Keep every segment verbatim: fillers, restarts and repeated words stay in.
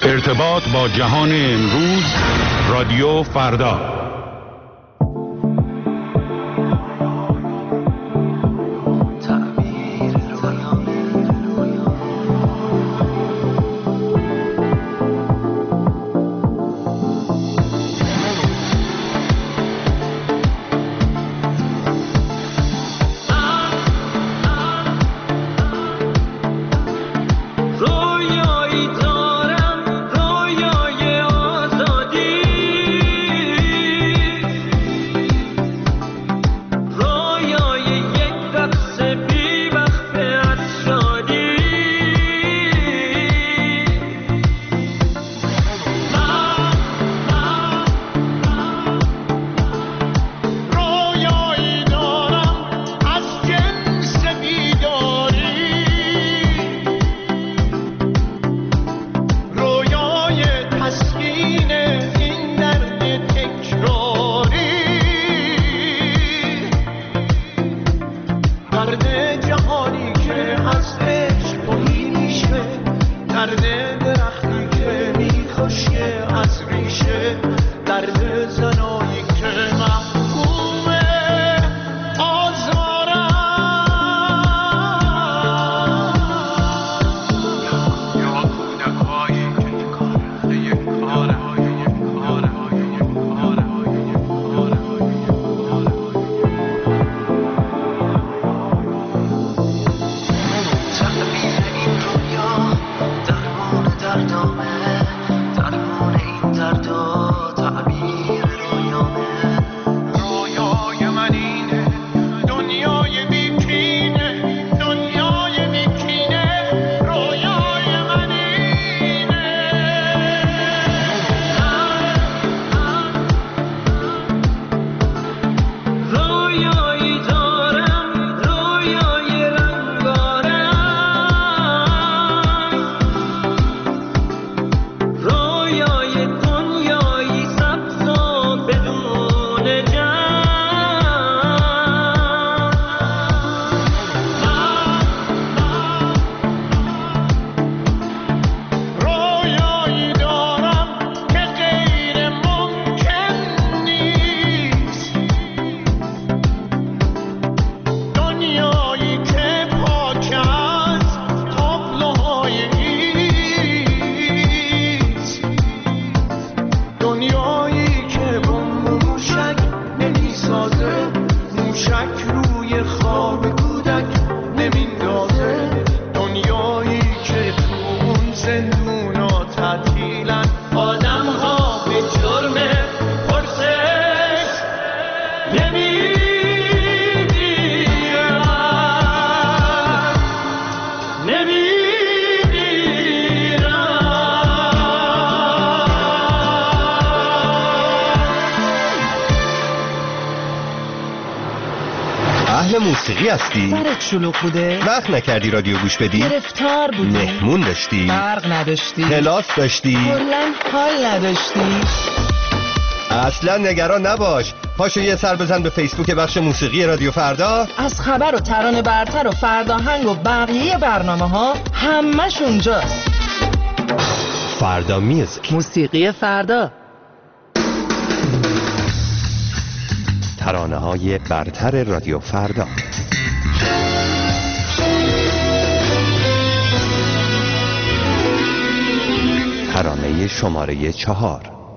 ارتباط با جهان امروز، رادیو فردا. موسیقی هستی؟ سرت شلوغ بوده؟ وقت نکردی رادیو گوش بدی؟ گرفتار بودی؟ مهمون داشتی؟ برق نداشتی؟ کلاس داشتی؟ کلاً حال نداشتی؟ اصلا نگران نباش، پاشو یه سر بزن به فیسبوک بخش موسیقی رادیو فردا. از خبر و ترانه برتر و فرداهنگ و بقیه برنامه ها همش اونجاست. فردا میوزیک، موسیقی فردا، ترانه های برتر رادیو فردا. ترانه شماره چهار.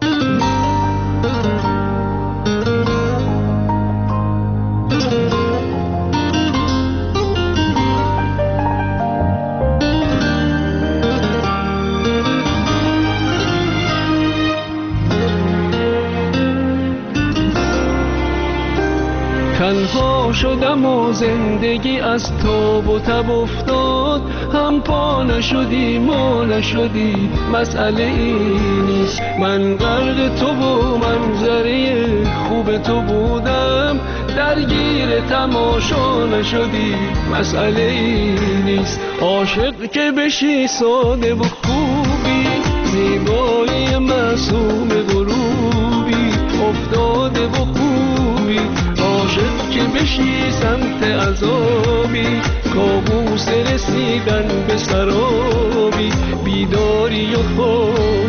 تنها شدم و زندگی از تاب و تب افتاد، هم پا نشدی ما نشدی، مسئله این نیست. من غرق تو و منظره خوب تو بودم، درگیر تماشا نشدی، مسئله این نیست. عاشق که بشی ساده و خوبی، زیبایی معصوم غروبی، افتاده و خوبی. عاشق که بشی سمت عذابی، کابوس رسیدن به سرابی، بیداری و خوابی.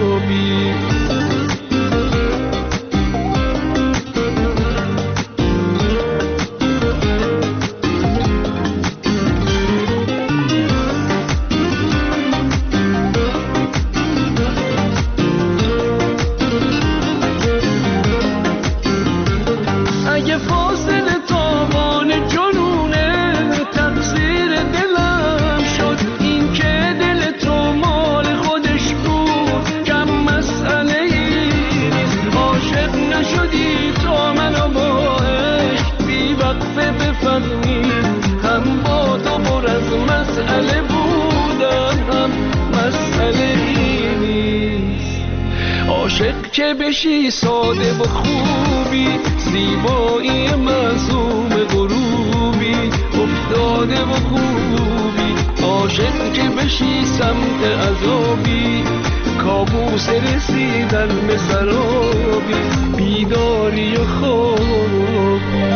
عاشق که بشی ساده و خوبی، زیبایی معصوم غروبی، افتاده و خوبی. عاشق که بشی سمت عذابی، کابوس رسیدن به سرابی، بیداری و خوابی.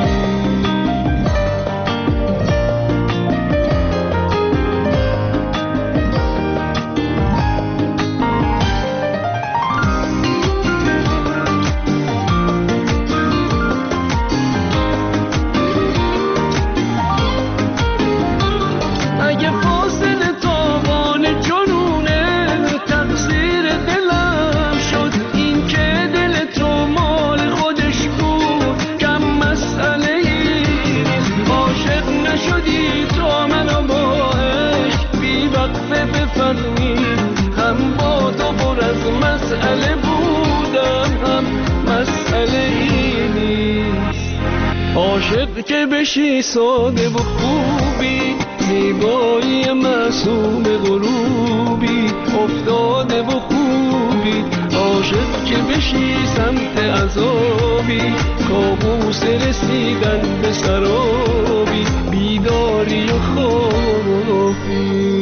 مسئله بودم هم مسئله ای نیست. عاشق که بشی ساده و خوبی، زیبایی معصوم غروبی، افتاده و خوبی. عاشق که بشی سمت عذابی، کابوس رسیدن به سرابی، بیداری و خوابی.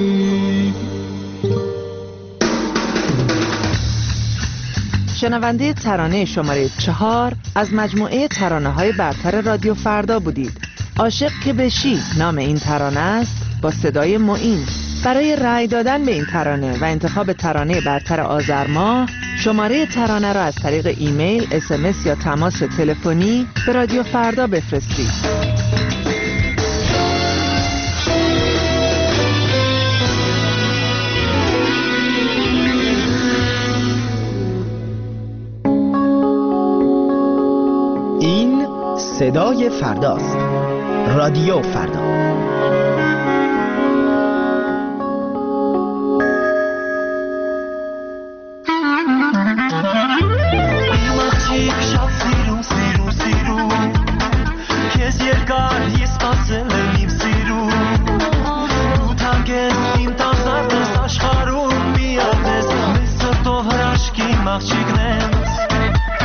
شنونده ترانه شماره چهار از مجموعه ترانه های برتر رادیو فردا بودید. عاشق که بشی نام این ترانه است، با صدای معین. برای رأی دادن به این ترانه و انتخاب ترانه برتر آذر ماه، شماره ترانه را از طریق ایمیل، اس ام اس یا تماس تلفنی به رادیو فردا بفرستید. صدای فرداست. رادیو فردا.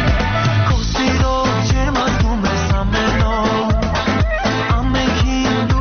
I'm making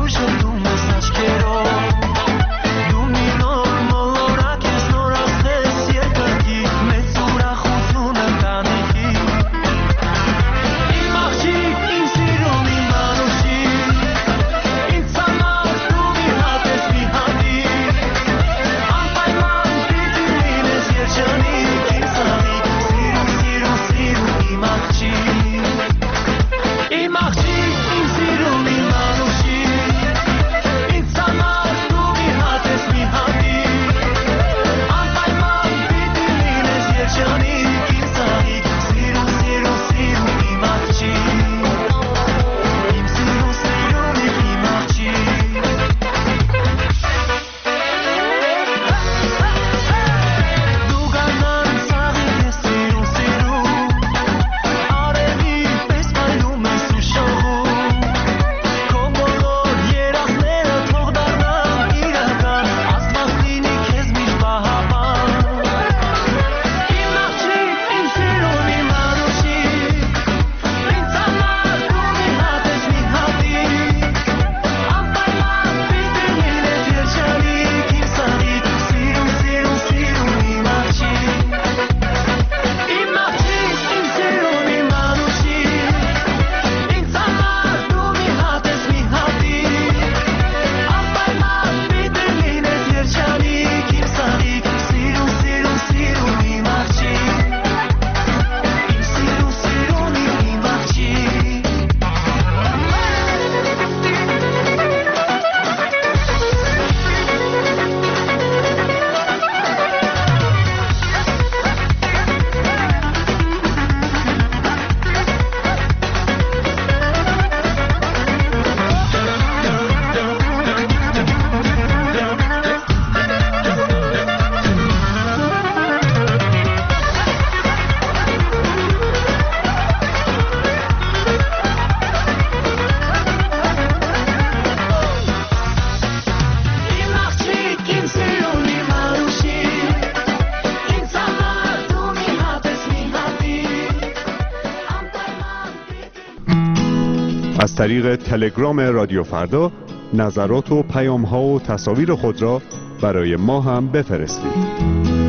از طریق تلگرام رادیو فردا نظرات و پیام‌ها و تصاویر خود را برای ما هم بفرستید.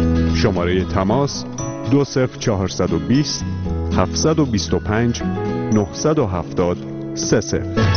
شماره تماس دو صفر چهارصد و بیست هفتصد و بیست و پنج نهصد و هفتاد سه صفر.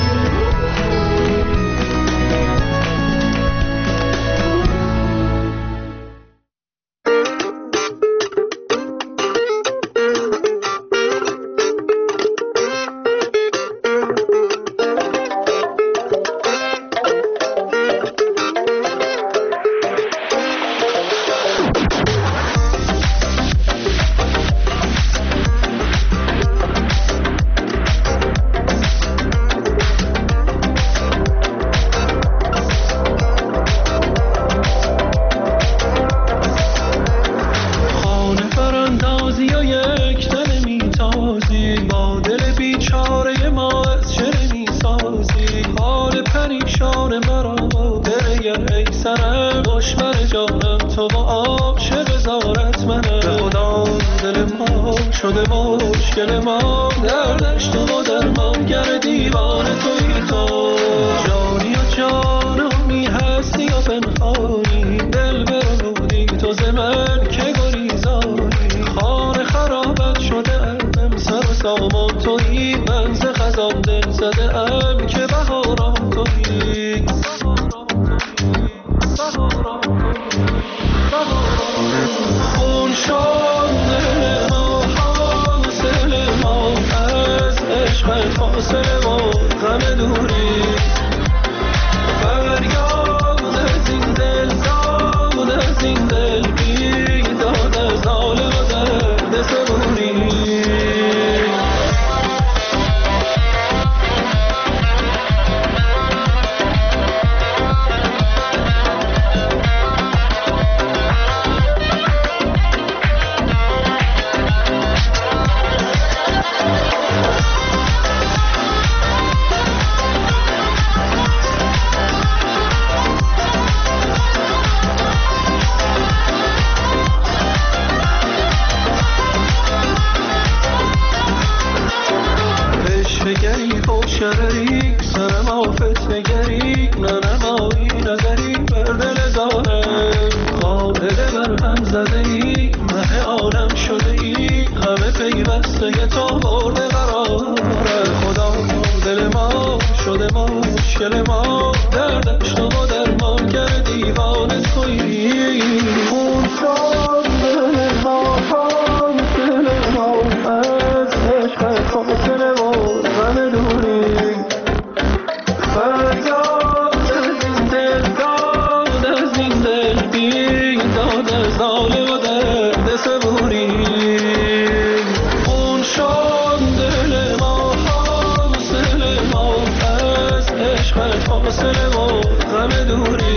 فاصله و غم دوری